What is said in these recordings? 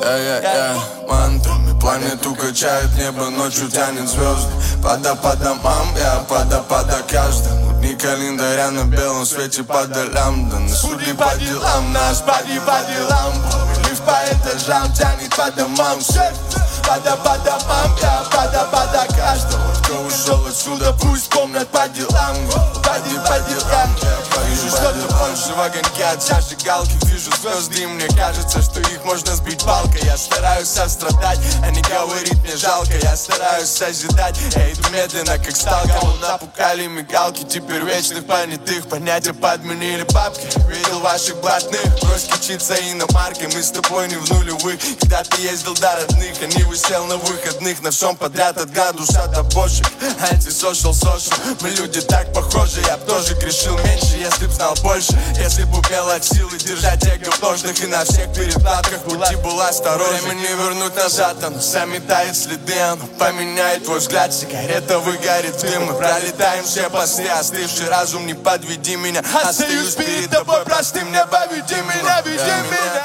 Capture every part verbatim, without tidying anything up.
Я-я-я, мантрами планету качает небо, ночью тянет звезды. Пада по домам, я пада пада каждому. Дни календаря на белом свете по долям. Да на суды по делам, нас поди по делам. Лифт по этажам тянет по домам. Пада по домам, я пада пада каждому. Кто ушел отсюда, пусть помнят по делам. Поди по делам. Вижу что-то больше в огоньке от зажигалки. Вижу звезды и мне кажется, что их можно сбить палкой. Я стараюсь сострадать, а не говорить мне жалко. Я стараюсь созидать, я иду медленно как сталка. Кому напукали мигалки, теперь вечных понятых. Понятия подменили бабки. Видел ваших блатных, брось кичиться иномаркой. Мы с тобой не в нулевых. Когда ты ездил до родных, они высел на выходных. На всем подряд от градуса до бошек. Антисошал, сошел, мы люди так похожи. Я б тоже грешил меньше, если б знал больше. Если б умел от силы держать эго в ножнах. И на всех перекладках пути был осторожен. Время не вернуть назад, оно заметает следы. Оно поменяет твой взгляд, сигарета выгорит дым. Мы пролетаем все посты, остывший разум, не подведи меня. Остаюсь перед тобой простым, не поведи меня, веди меня.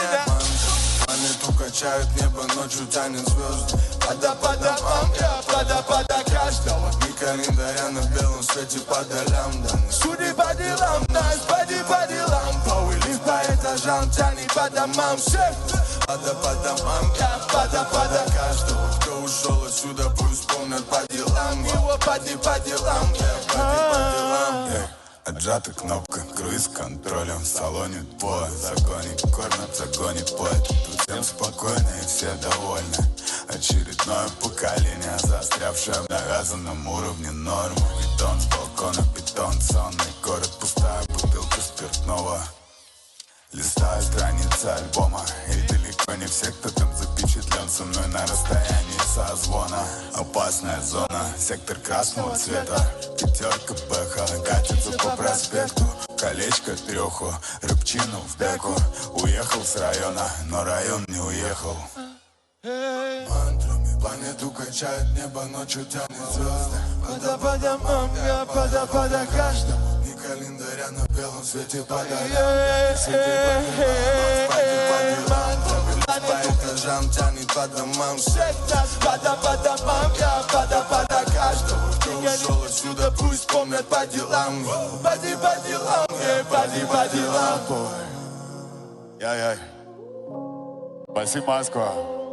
Планету качают небо, ночью тянет звезды. Пада по домам, я пада пада каждого. Дни календаря на белом свете по долям. Да на суды по делам, нас поди по делам. Повыли по этажам, тянет по домам. Пада по домам, я пада пада каждого. Кто ушел отсюда, пусть помнят по делам. Его поди по делам, я поди по делам. Отжата кнопка, круиз контролем. В салоне твой законник, кормят, загонит поэт. Тут всем спокойно и все довольны. Очередное поколение, застрявшее в навязанном уровне нормы. Бетон с балкона, бетон, сонный город, пустая бутылка спиртного. Листаю страницы альбома, и далеко не все, кто там запечатлен со мной на расстоянии созвона. Опасная зона, сектор красного цвета. Пятерка Бэха катится по проспекту. Колечко треху, рыбчину в деку. Уехал с района, но район не уехал. Мантрами планету качает небо, ночью тянет звезды. Пада по домам, я пада пада каждому. Дни календаря на белом свете по долям. По этажам тянет по домам. Пада по домам, я пада пада каждому. Кто ушел отсюда, пусть помнят по делам. Поди по делам, поди по делам. Яй-яй. Спасибо, Москва.